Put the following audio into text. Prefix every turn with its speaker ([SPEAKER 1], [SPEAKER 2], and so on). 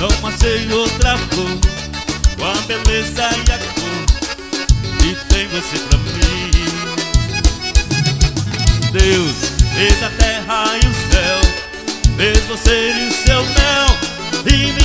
[SPEAKER 1] não achei outra flor com a beleza e a cor que tem você pra mim. Deus fez a terra e o céu, fez você e o seu mel, e